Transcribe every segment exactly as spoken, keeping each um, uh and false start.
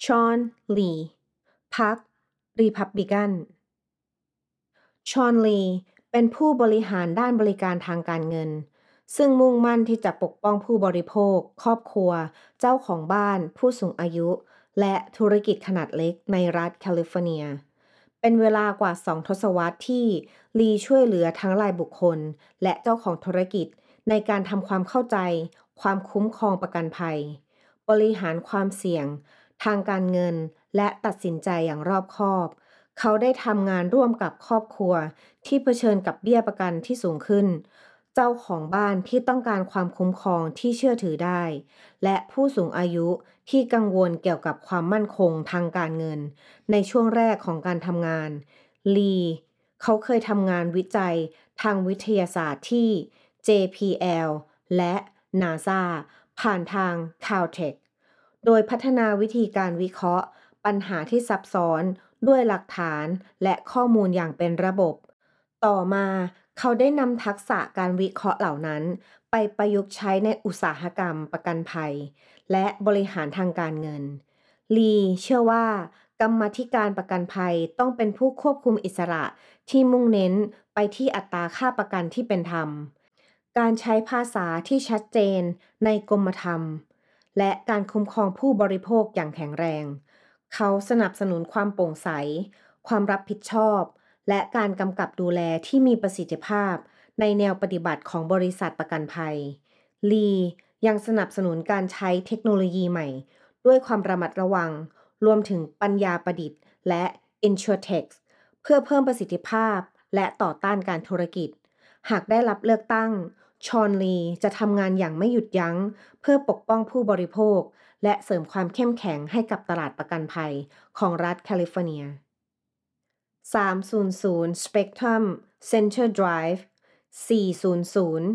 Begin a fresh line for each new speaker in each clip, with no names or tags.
ชอน ลีพรรครีพับลิกัน ชอน ลี เป็นผู้บริหารด้านบริการทางการเงิน ซึ่งมุ่งมั่นที่จะปกป้องผู้บริโภค ครอบครัว เจ้าของบ้าน ผู้สูงอายุ และธุรกิจขนาดเล็กในรัฐแคลิฟอร์เนีย เป็นเวลากว่าสองทศวรรษที่ลีช่วยเหลือทั้งรายบุคคล และเจ้าของธุรกิจในการทำความเข้าใจ ความคุ้มครองประกันภัย บริหารความเสี่ยง ทางการเงิน และตัดสินใจอย่างรอบคอบ เขาได้ทำงานร่วมกับครอบครัวที่เผชิญกับเบี้ยประกันที่สูงขึ้น เจ้าของบ้านที่ต้องการความคุ้มครองที่เชื่อถือได้ และผู้สูงอายุที่กังวลเกี่ยวกับความมั่นคงทางการเงินในช่วงแรกของการทำงาน ลี เขาเคยทำงานวิจัยทางวิทยาศาสตร์ที่ เจ พี แอล และ นาซา ผ่านทาง Caltech โดยพัฒนาวิธีการวิเคราะห์ปัญหาที่ซับซ้อนด้วยหลักฐานและข้อมูลอย่างเป็นระบบ ต่อมาเขาได้นำทักษะการวิเคราะห์เหล่านั้นไปประยุกต์ใช้ในอุตสาหกรรมประกันภัย และบริหารทางการเงิน ลีเชื่อว่ากรรมาธิการประกันภัยต้องเป็นผู้ควบคุมอิสระที่มุ่งเน้นไปที่อัตราค่าประกันที่เป็นธรรม การใช้ภาษาที่ชัดเจนในกรมธรรม์ และการคุ้มครองผู้บริโภคอย่างแข็งแรง เขาสนับสนุนความโปร่งใส ความรับผิดชอบ และการกำกับดูแลที่มีประสิทธิภาพในแนวปฏิบัติของบริษัทประกันภัย ลียังสนับสนุนการใช้เทคโนโลยีใหม่ด้วยความระมัดระวัง รวมถึงปัญญาประดิษฐ์และ InsurTech เพื่อเพิ่มประสิทธิภาพและต่อต้านการธุรกิจ หากได้รับเลือกตั้ง ชอน ลีจะทำงานอย่างไม่หยุดยั้งเพื่อปกป้องผู้บริโภคและเสริมความเข้มแข็งให้กับตลาดประกันภัยของรัฐแคลิฟอร์เนีย สามศูนย์ศูนย์ Spectrum Center Drive สี่ศูนย์ศูนย์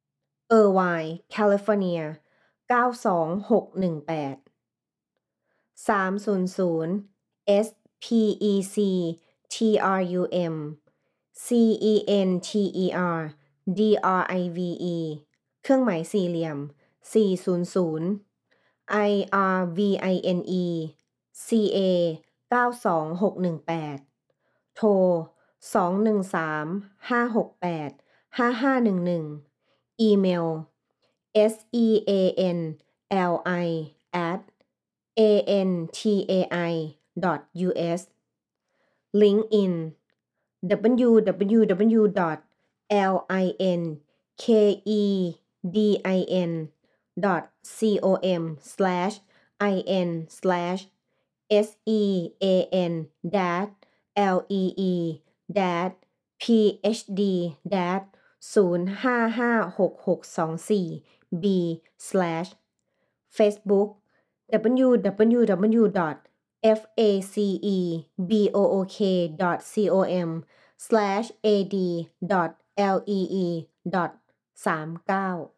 Irvine แคลิฟอร์เนีย เก้าสองหกหนึ่งแปด สามศูนย์ศูนย์ เอส พี อี ซี ที อาร์ ยู เอ็ม ซี อี เอ็น ที อี อาร์ ดี อาร์ ไอ วี อี เครื่องหมายสี่เหลี่ยม สี่ศูนย์ศูนย์ ไอ อาร์ วี ไอ เอ็น อี ซี เอ เก้าสองหกหนึ่งแปด โทร สอง หนึ่ง สาม ห้า หก แปด ห้า ห้า หนึ่ง หนึ่ง อีเมล เอส อี เอ เอ็น แอล ไอ at เอ เอ็น ที เอ ไอ dot ยู เอส LinkedIn ดับเบิลยู ดับเบิลยู ดับเบิลยู dot ลินเค อี ดี ไอ เอ็น dot คอม slash อิน slash เอส อี เอ เอ็น dash แอล อี อี dash พี เอช ดี dash ศูนย์ ห้า ห้า หก หก สอง สี่ บี slash Facebook ดับเบิลยู ดับเบิลยู ดับเบิลยู dot เอฟ เอ ซี อี บี โอ โอ เค dot คอม slash เอ ดี dot แอล อี อี dot สามเก้า